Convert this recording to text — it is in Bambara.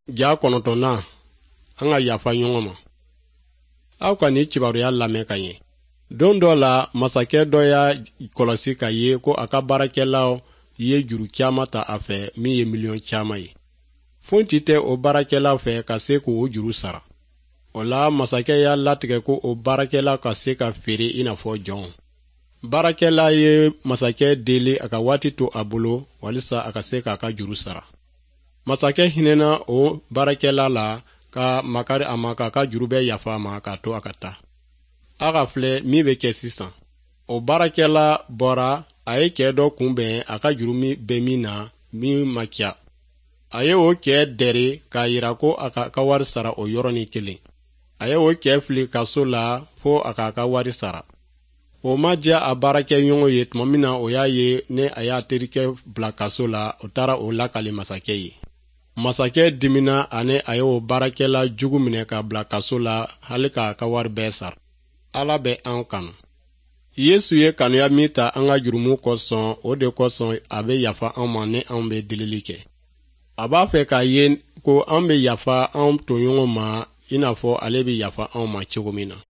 Ja kɔnɔntɔnna an ka yafa ɲɔgɔn ma. Aw ka ni kibaruya lamɛn ka ɲɛ. Don dɔ la masakɛ dɔ y'a kɔlɔsi ka ye ko a ka baarakɛlaw ye juru caman ta a fɛ min ye miliyɔn caman ye. Fonti tɛ o baarakɛlaw fɛ ka se k'o juru sara. O la masakɛ y'a latigɛ ko o baarakɛla ka se ka feere i n'a fɔ jɔn. Baarakɛla ye masakɛ deli a ka waati to a bolo walisa a ka se k'a ka juru sara. Masakɛ hinɛna o baarakɛla la ka makari a ma k'a ka juru bɛ yafa a ma k'a to a ka taa. A ka filɛ min bɛ kɛ sisan. O baarakɛla bɔra a ye cɛ dɔ kunbɛn a ka juru bɛ min na min ma kya. A ye o cɛ dɛrɛ k'a yira ko a ka wari sara o yɔrɔnin kelen. A ye o cɛ fili kaso la fo a k'a ka wari sara. O ma diya a baarakɛɲɔgɔn ye tuma min na o y'a ye ne a y'a terikɛ bila kaso la o taara o lakali masakɛ ye. Masakɛ dimina ani a ye o baarakɛla jugu minɛ k'a bila kaso la hali k'a ka wari bɛɛ sara. Ala bɛ an kanu. Yesu ye kanuya min ta an ka jurumu kosɔn o de kosɔn a bɛ yafa an ma ni an bɛ delili kɛ. A b'a fɛ k'a ye ko an bɛ yafa an toɲɔgɔn ma i n'a fɔ ale bɛ yafa an ma cogo min na.